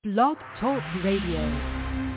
Blog Talk Radio.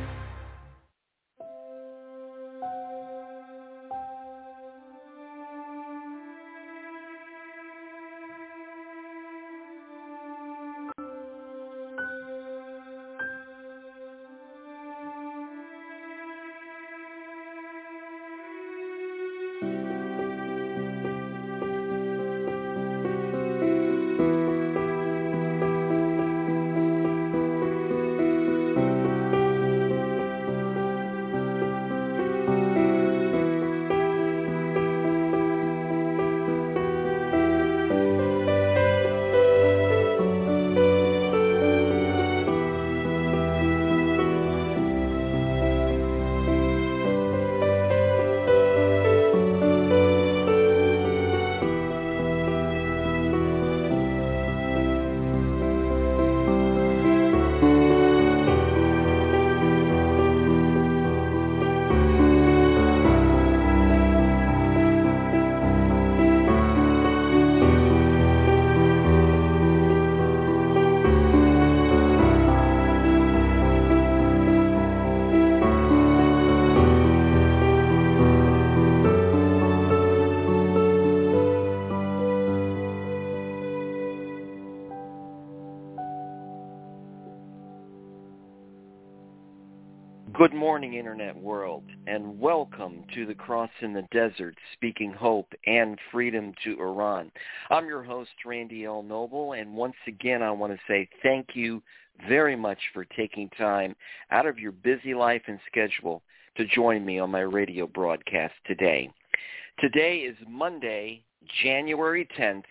Good morning, Internet world, and welcome to the Cross in the Desert, speaking hope and freedom to Iran. I'm your host, Randy L. Noble, and once again I want to say thank you very much for taking time out of your busy life and schedule to join me on my radio broadcast today. Today is Monday, January 10th,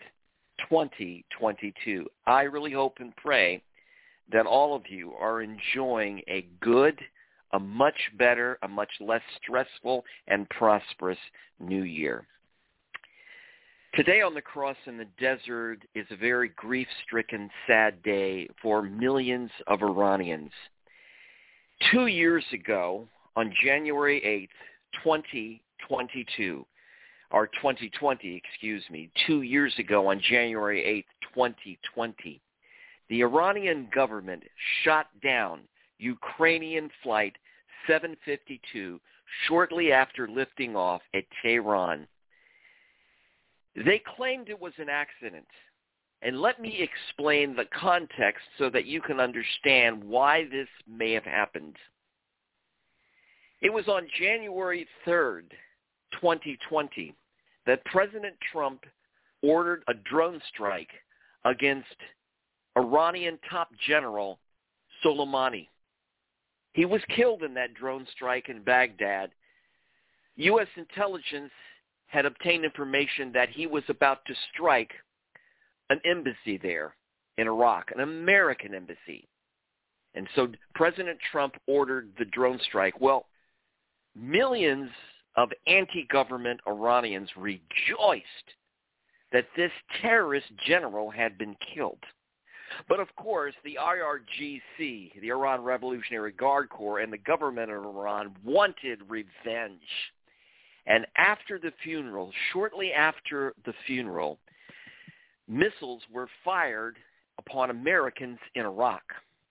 2022. I really hope and pray that all of you are enjoying a good, a much better, a much less stressful and prosperous new year. Today on the Cross in the Desert is a very grief-stricken, sad day for millions of Iranians. 2 years ago, on January 8th, 2022, or 2020, 2 years ago on January 8th, 2020, the Iranian government shot down Ukrainian Flight 752 shortly after lifting off at Tehran. They claimed it was an accident. And let me explain the context so that you can understand why this may have happened. It was on January 3rd, 2020, that President Trump ordered a drone strike against Iranian top general Soleimani. He was killed in that drone strike in Baghdad. U.S. intelligence had obtained information that he was about to strike an embassy there in Iraq, an American embassy. And so President Trump ordered the drone strike. Well, millions of anti-government Iranians rejoiced that this terrorist general had been killed. But of course, the IRGC, the Iran Revolutionary Guard Corps, and the government of Iran wanted revenge. And after the funeral, shortly after the funeral, missiles were fired upon Americans in Iraq.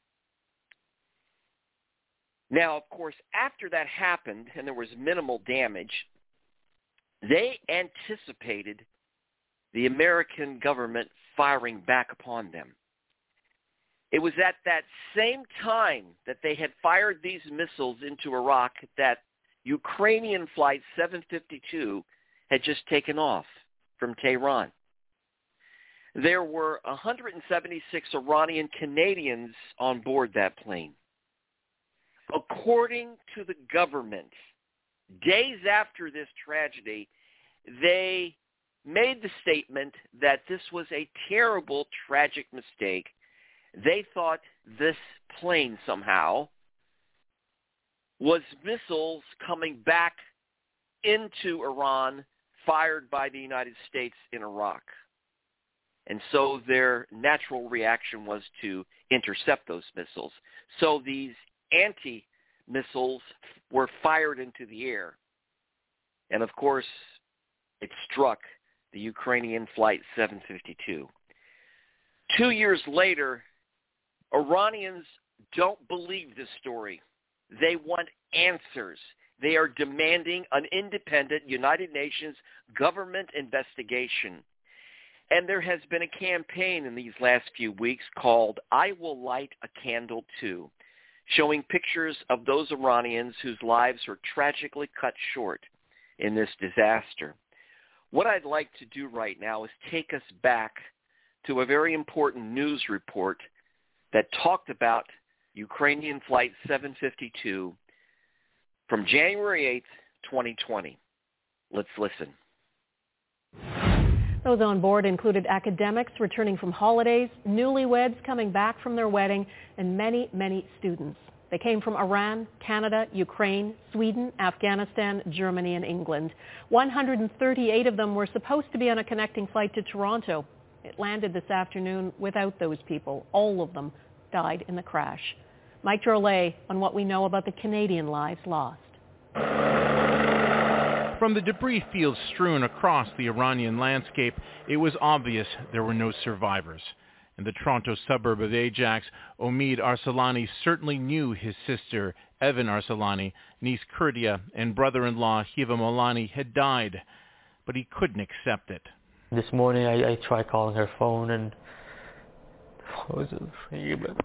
Now, of course, after that happened and there was minimal damage, they anticipated the American government firing back upon them. It was at that same time that they had fired these missiles into Iraq that Ukrainian Flight 752 had just taken off from Tehran. There were 176 Iranian Canadians on board that plane. According to the government, days after this tragedy, they made the statement that this was a terrible, tragic mistake. They thought this plane somehow was missiles coming back into Iran fired by the United States in Iraq. And so their natural reaction was to intercept those missiles. So these anti-missiles were fired into the air. And of course, it struck the Ukrainian Flight 752. 2 years later, Iranians don't believe this story. They want answers. They are demanding an independent United Nations government investigation. And there has been a campaign in these last few weeks called I Will Light a Candle Too, showing pictures of those Iranians whose lives were tragically cut short in this disaster. What I'd like to do right now is take us back to a very important news report that talked about Ukrainian Flight 752 from January 8th, 2020. Let's listen. Those on board included academics returning from holidays, newlyweds coming back from their wedding, and many, many students. They came from Iran, Canada, Ukraine, Sweden, Afghanistan, Germany, and England. 138 of them were supposed to be on a connecting flight to Toronto. It landed this afternoon without those people. All of them died in the crash. Mike Drolet on what we know about the Canadian lives lost. From the debris fields strewn across the Iranian landscape, it was obvious there were no survivors. In the Toronto suburb of Ajax, Omid Arsalani certainly knew his sister, Evan Arsalani, niece Kurdia, and brother-in-law Hiva Molani had died, but he couldn't accept it. This morning I tried calling her phone and I was afraid, but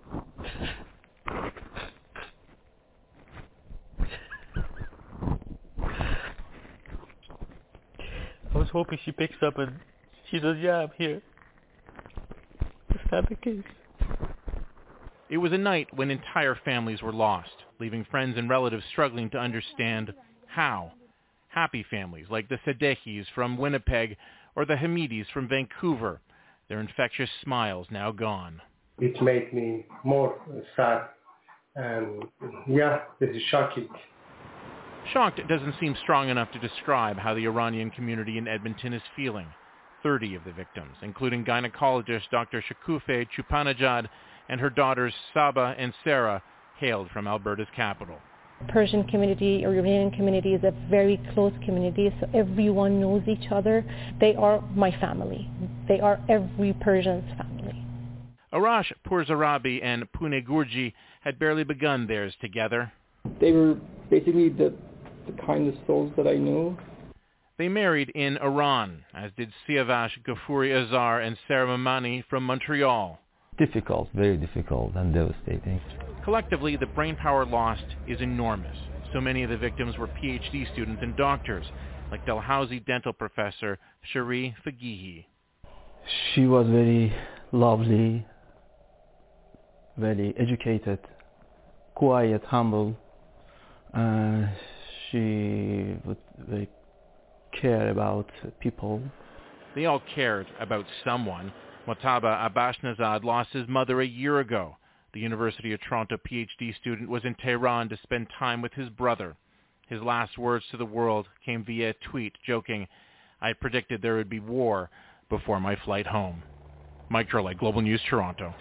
I was hoping she picks up and she says, yeah, I'm here. It's not the case. It was a night when entire families were lost, leaving friends and relatives struggling to understand how. Happy families like the Sadekis from Winnipeg or the Hamidis from Vancouver, their infectious smiles now gone. It made me more sad, and this is shocking. Shocked doesn't seem strong enough to describe how the Iranian community in Edmonton is feeling. 30 of the victims, including gynecologist Dr. Shakoufe Chupanajad and her daughters Saba and Sarah, hailed from Alberta's capital. Persian community or Iranian community is a very close community, so everyone knows each other. They are my family. They are every Persian's family. Arash Pourzarabi and Pune Gurji had barely begun theirs together. They were basically the kindest souls that I knew. They married in Iran, as did Siavash Ghafouri Azar and Sarah Mamani from Montreal. Difficult, very difficult and devastating. Collectively, the brainpower lost is enormous. So many of the victims were PhD students and doctors, like Dalhousie dental professor Shari Fagihi. She was very lovely, very educated, quiet, humble. She would very care about people. They all cared about someone. Motaba Abashnazad lost his mother a year ago. The University of Toronto PhD student was in Tehran to spend time with his brother. His last words to the world came via a tweet, joking, "I predicted there would be war before my flight home." Mike Drolet, Global News, Toronto.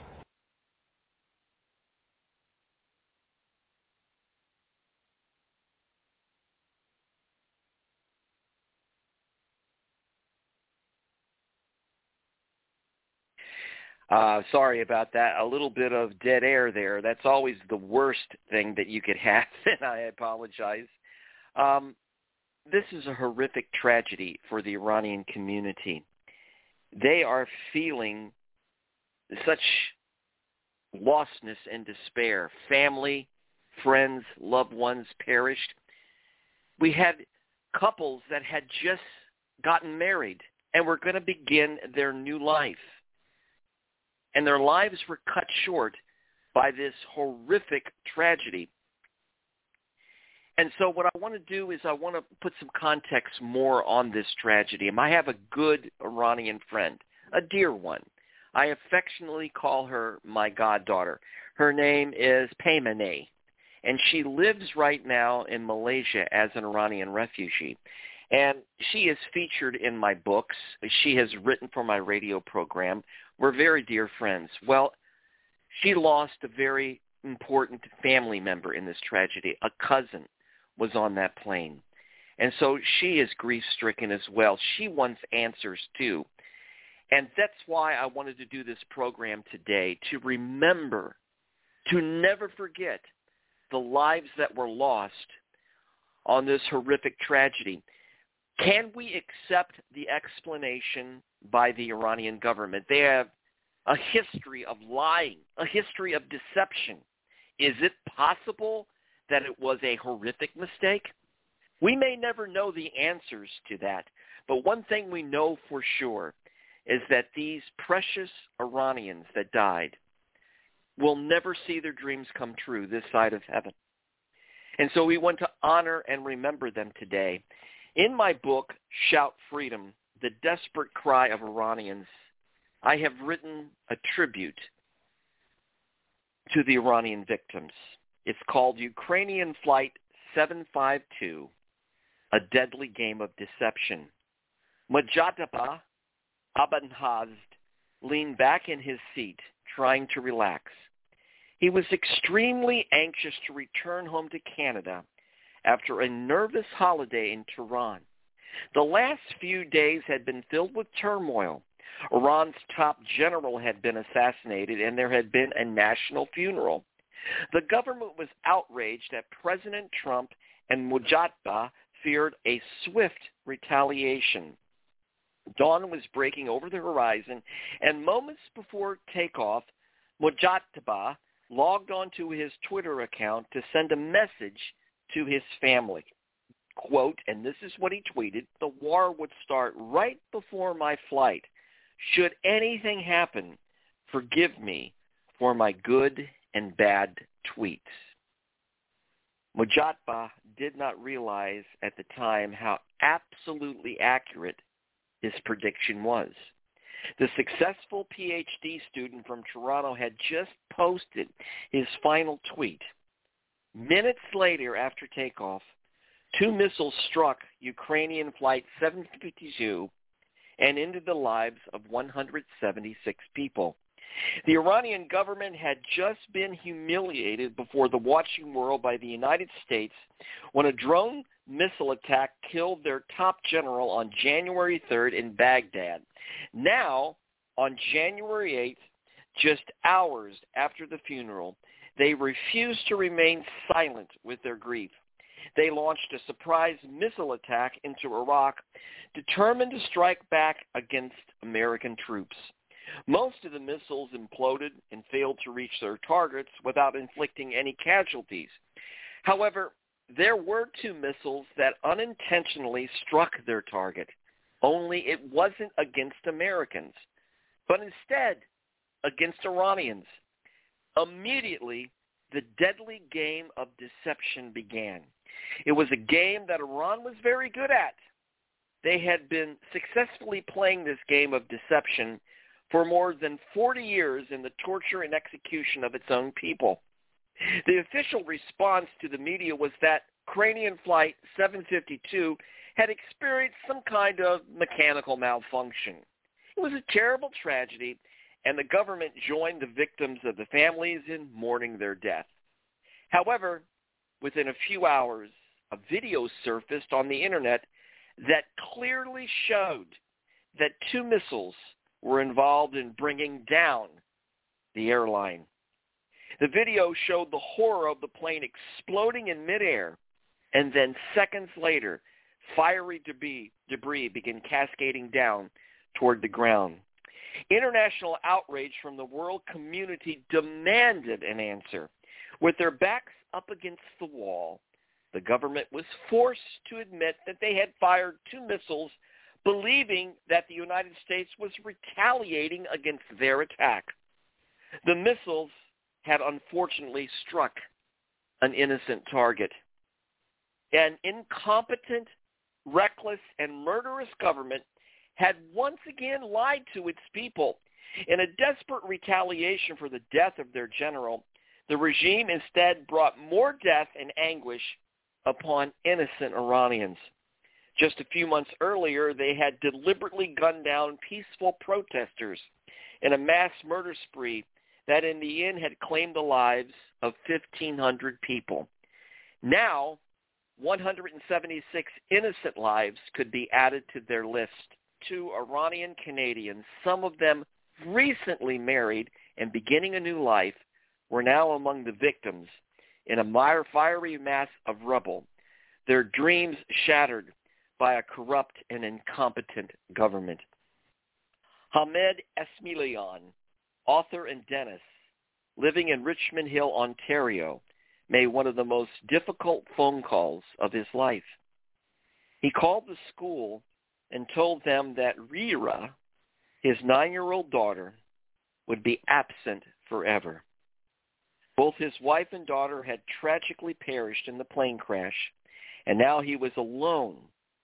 Sorry about that. A little bit of dead air there. That's always the worst thing that you could have, and I apologize. This is a horrific tragedy for the Iranian community. They are feeling such lostness and despair. Family, friends, loved ones perished. We had couples that had just gotten married and were going to begin their new life. And their lives were cut short by this horrific tragedy. And so what I want to do is I want to put some context more on this tragedy. I have a good Iranian friend, a dear one. I affectionately call her my goddaughter. Her name is Paymaneh, and she lives right now in Malaysia as an Iranian refugee. And she is featured in my books. She has written for my radio program. We're very dear friends. Well, she lost a very important family member in this tragedy. A cousin was on that plane. And so she is grief-stricken as well. She wants answers too. And that's why I wanted to do this program today, to remember to never forget the lives that were lost on this horrific tragedy. Can we accept the explanation by the Iranian government? They have a history of lying, a history of deception. Is it possible that it was a horrific mistake? We may never know the answers to that, but one thing we know for sure is that these precious Iranians that died will never see their dreams come true this side of heaven. And so we want to honor and remember them today. In my book, Shout Freedom, The Desperate Cry of Iranians, I have written a tribute to the Iranian victims. It's called Ukrainian Flight 752, A Deadly Game of Deception. Mojtaba Abanhazd leaned back in his seat, trying to relax. He was extremely anxious to return home to Canada after a nervous holiday in Tehran. The last few days had been filled with turmoil. Iran's top general had been assassinated, and there had been a national funeral. The government was outraged that President Trump and Mojtaba feared a swift retaliation. Dawn was breaking over the horizon, and moments before takeoff, Mojtaba logged onto his Twitter account to send a message to his family. Quote, and this is what he tweeted, "The war would start right before my flight. Should anything happen, forgive me for my good and bad tweets." Mojtaba did not realize at the time how absolutely accurate his prediction was. The successful PhD student from Toronto had just posted his final tweet. Minutes later, after takeoff, 2 missiles struck Ukrainian Flight 752 and ended the lives of 176 people. The Iranian government had just been humiliated before the watching world by the United States when a drone missile attack killed their top general on January 3rd in Baghdad. Now, on January 8th, just hours after the funeral, they refused to remain silent with their grief. They launched a surprise missile attack into Iraq, determined to strike back against American troops. Most of the missiles imploded and failed to reach their targets without inflicting any casualties. However, there were 2 missiles that unintentionally struck their target, only it wasn't against Americans, but instead against Iranians. Immediately, the deadly game of deception began. It was a game that Iran was very good at. They had been successfully playing this game of deception for more than 40 years in the torture and execution of its own people. The official response to the media was that Ukrainian Flight 752 had experienced some kind of mechanical malfunction. It was a terrible tragedy, and the government joined the victims of the families in mourning their death. However, within a few hours, a video surfaced on the internet that clearly showed that 2 missiles were involved in bringing down the airline. The video showed the horror of the plane exploding in midair, and then seconds later, fiery debris began cascading down toward the ground. International outrage from the world community demanded an answer. With their backs up against the wall, the government was forced to admit that they had fired 2 missiles, believing that the United States was retaliating against their attack. The missiles had unfortunately struck an innocent target. An incompetent, reckless, and murderous government had once again lied to its people. In a desperate retaliation for the death of their general, the regime instead brought more death and anguish upon innocent Iranians. Just a few months earlier, they had deliberately gunned down peaceful protesters in a mass murder spree that in the end had claimed the lives of 1,500 people. Now, 176 innocent lives could be added to their list. 2 Iranian Canadians, some of them recently married and beginning a new life, were now among the victims in a fiery mass of rubble, their dreams shattered by a corrupt and incompetent government. Hamed Esmilian, author and dentist, living in Richmond Hill, Ontario, made one of the most difficult phone calls of his life. He called the school and told them that Rira, his 9-year-old daughter, would be absent forever. Both his wife and daughter had tragically perished in the plane crash, and now he was alone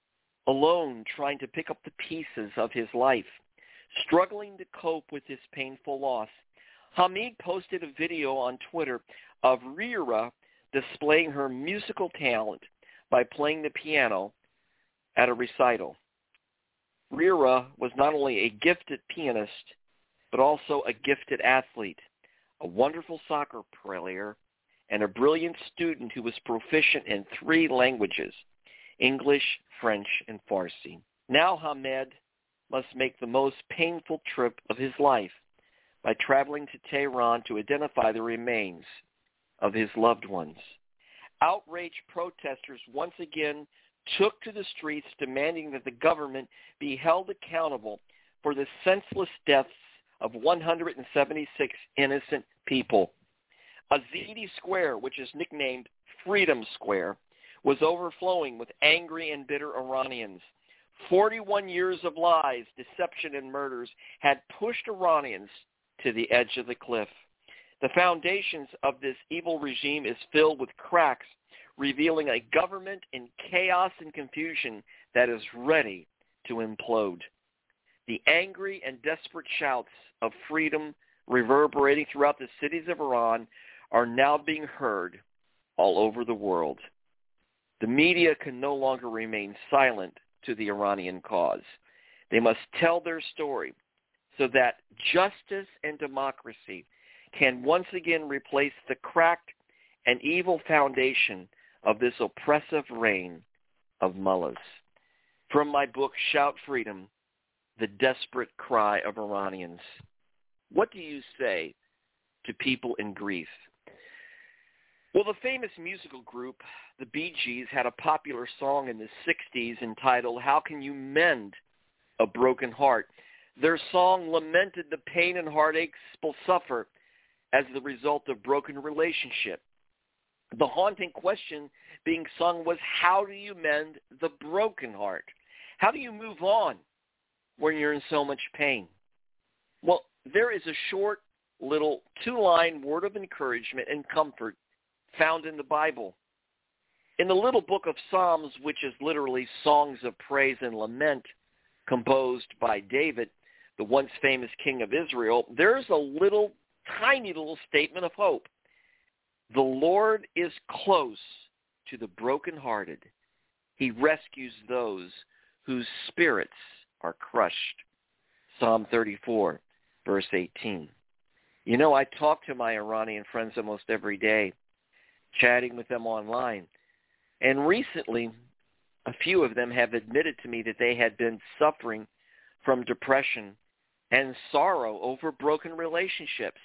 trying to pick up the pieces of his life, struggling to cope with this painful loss. Hamed posted a video on Twitter of Rira displaying her musical talent by playing the piano at a recital. Rira was not only a gifted pianist, but also a gifted athlete, a wonderful soccer player, and a brilliant student who was proficient in 3 languages, English, French, and Farsi. Now Hamed must make the most painful trip of his life by traveling to Tehran to identify the remains of his loved ones. Outraged protesters once again took to the streets demanding that the government be held accountable for the senseless deaths of 176 innocent people. Azadi Square, which is nicknamed Freedom Square, was overflowing with angry and bitter Iranians. 41 years of lies, deception, and murders had pushed Iranians to the edge of the cliff. The foundations of this evil regime is filled with cracks, revealing a government in chaos and confusion that is ready to implode. The angry and desperate shouts of freedom reverberating throughout the cities of Iran are now being heard all over the world. The media can no longer remain silent to the Iranian cause. They must tell their story so that justice and democracy can once again replace the cracked and evil foundation of this oppressive reign of mullahs. From my book, Shout Freedom, The Desperate Cry of Iranians. What do you say to people in grief? Well, the famous musical group, the Bee Gees, had a popular song in the 60s entitled, How Can You Mend a Broken Heart? Their song lamented the pain and heartaches people suffer as the result of broken relationship. The haunting question being sung was, how do you mend the broken heart? How do you move on when you're in so much pain? Well, there is a short little 2-line word of encouragement and comfort found in the Bible. In the little book of Psalms, which is literally songs of praise and lament composed by David, the once famous king of Israel, there's a tiny little statement of hope. The Lord is close to the brokenhearted. He rescues those whose spirits are crushed. Psalm 34, verse 18. You know, I talk to my Iranian friends almost every day, chatting with them online. And recently, a few of them have admitted to me that they had been suffering from depression and sorrow over broken relationships.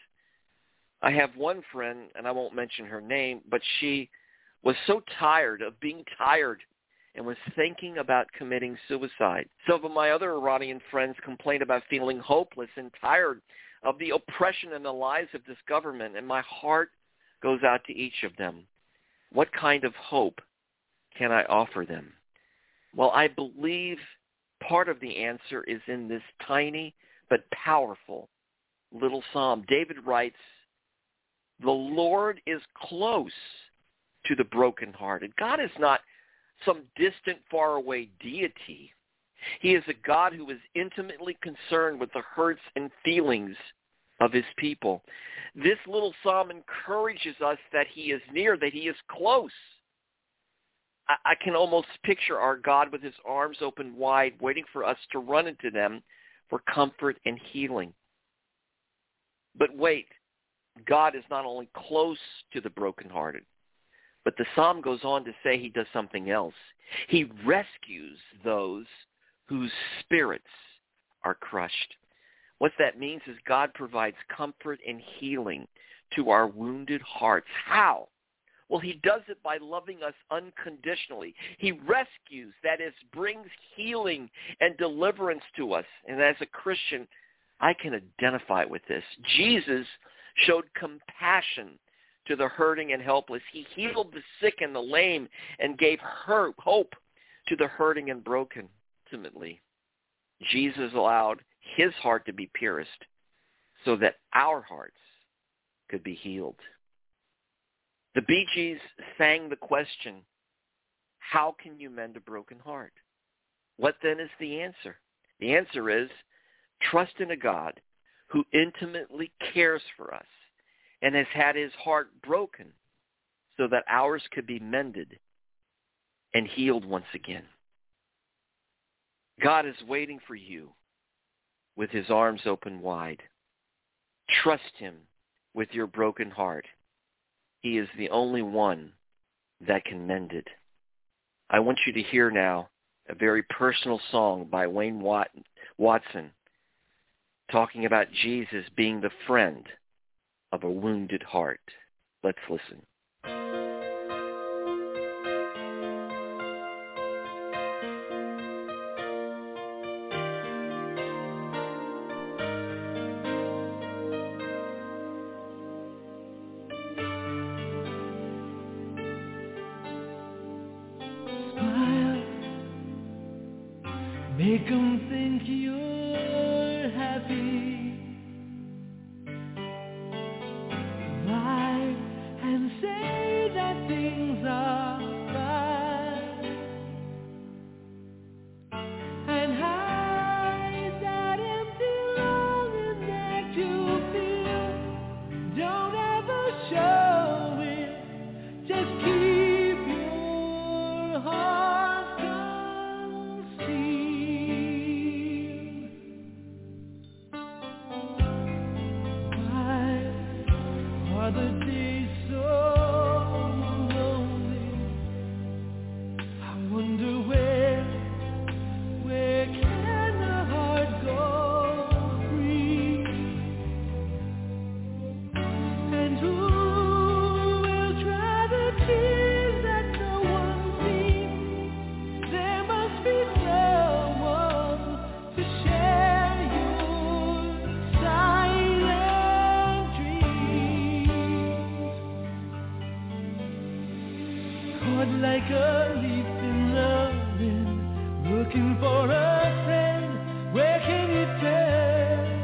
I have one friend, and I won't mention her name, but she was so tired of being tired and was thinking about committing suicide. Some of my other Iranian friends complained about feeling hopeless and tired of the oppression and the lies of this government, and my heart goes out to each of them. What kind of hope can I offer them? Well, I believe part of the answer is in this tiny but powerful little psalm. David writes, the Lord is close to the brokenhearted. God is not some distant, faraway deity. He is a God who is intimately concerned with the hurts and feelings of his people. This little psalm encourages us that he is near, that he is close. I can almost picture our God with his arms open wide, waiting for us to run into them for comfort and healing. But wait, God is not only close to the brokenhearted, but the psalm goes on to say he does something else. He rescues those whose spirits are crushed. What that means is God provides comfort and healing to our wounded hearts. How? Well, he does it by loving us unconditionally. He rescues, that is, brings healing and deliverance to us. And as a Christian, I can identify with this. Jesus showed compassion to the hurting and helpless. He healed the sick and the lame and gave hope to the hurting and broken. Ultimately, Jesus allowed his heart to be pierced so that our hearts could be healed. The Bee Gees sang the question, how can you mend a broken heart? What then is the answer? The answer is trust in a God who intimately cares for us and has had his heart broken so that ours could be mended and healed once again. God is waiting for you with his arms open wide. Trust him with your broken heart. He is the only one that can mend it. I want you to hear now a very personal song by Wayne Watson talking about Jesus being the friend of a wounded heart. Let's listen. Make 'em think you're happy. Lie and say that things are fine. And hide that empty longing that you feel. Don't ever show it. Just keep your heart concealed. Are the days so lonely? I wonder where can the heart go free? And who will dry the tears that no one sees? There must be someone to share your silent dreams. Caught like a leaf in the wind, looking for a friend. Where can you turn?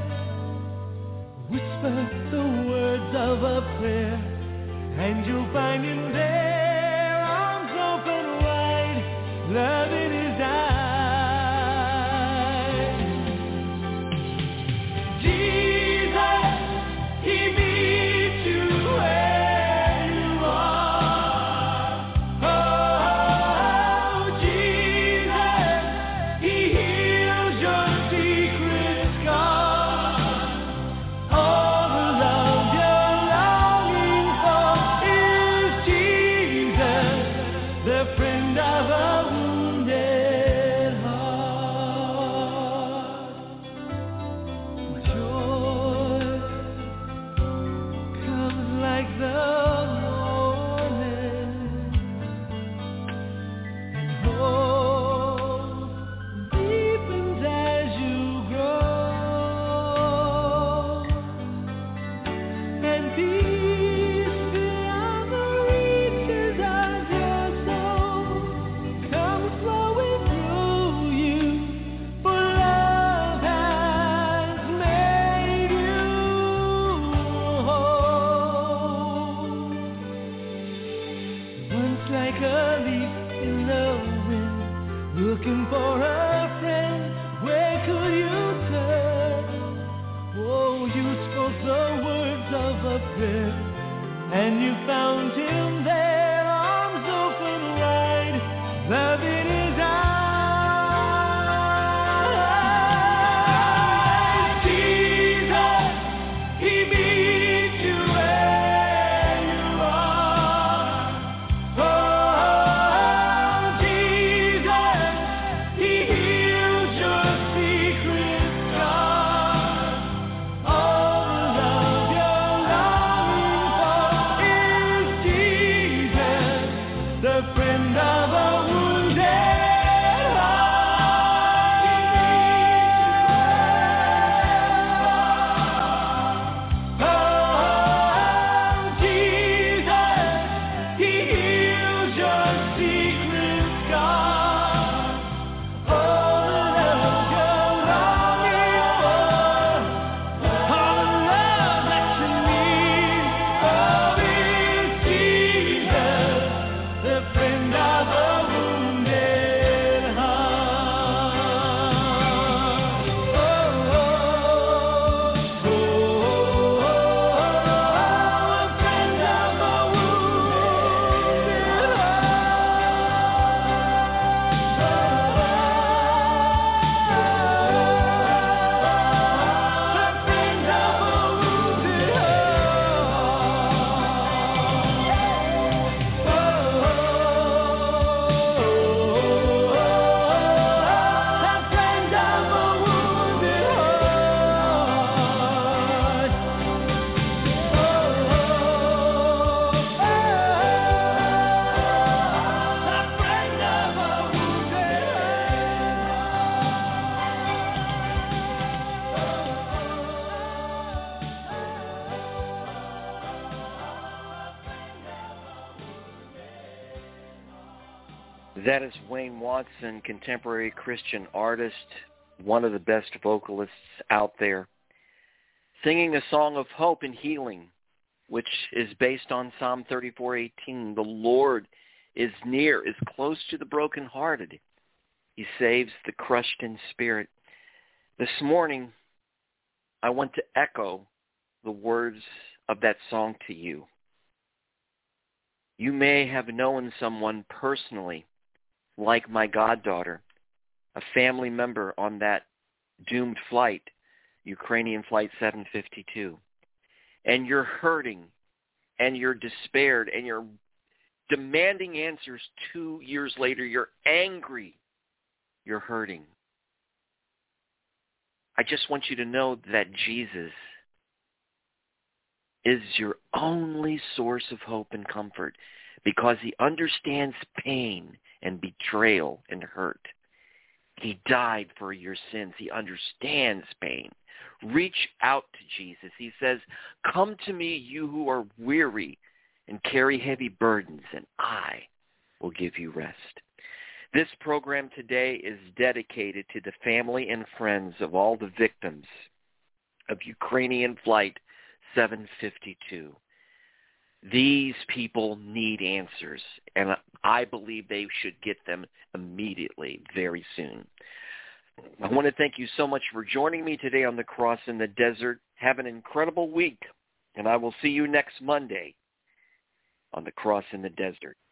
Whisper the words of a prayer, and you'll find him there, arms open wide, love in his eyes. Jesus, he meets you where you are. Oh, Jesus, he heals your secret scars. All the love you're longing for is Jesus, the friend of a wounded heart. Joy comes like the morning, and hope deepens as you grow, and peace beyond the reaches of your soul comes flowing through you, for love has made you whole. Once like a leaf in the wind, looking for a friend, where could you turn? Oh, you spoke the words of a prayer, and you found him there, arms open wide, love in his eyes. Jesus, he meets you where you are. Oh, Jesus, he heals your secret scars. All the love you're longing That is Wayne Watson, contemporary Christian artist, one of the best vocalists out there, singing a song of hope and healing, which is based on Psalm 34:18. The Lord is near, is close to the brokenhearted. He saves the crushed in spirit. This morning, I want to echo the words of that song to you. You may have known someone personally, like my goddaughter, a family member on that doomed flight, Ukrainian Flight 752. And you're hurting, and you're despaired, and you're demanding answers 2 years later. You're angry. You're hurting. I just want you to know that Jesus is your only source of hope and comfort because he understands pain and betrayal and hurt. He died for your sins. He understands pain. Reach out to Jesus. He says, come to me, you who are weary and carry heavy burdens, and I will give you rest. This program today is dedicated to the family and friends of all the victims of Ukrainian Flight 752. These people need answers, and I believe they should get them immediately, very soon. I want to thank you so much for joining me today on The Cross in the Desert. Have an incredible week, and I will see you next Monday on The Cross in the Desert.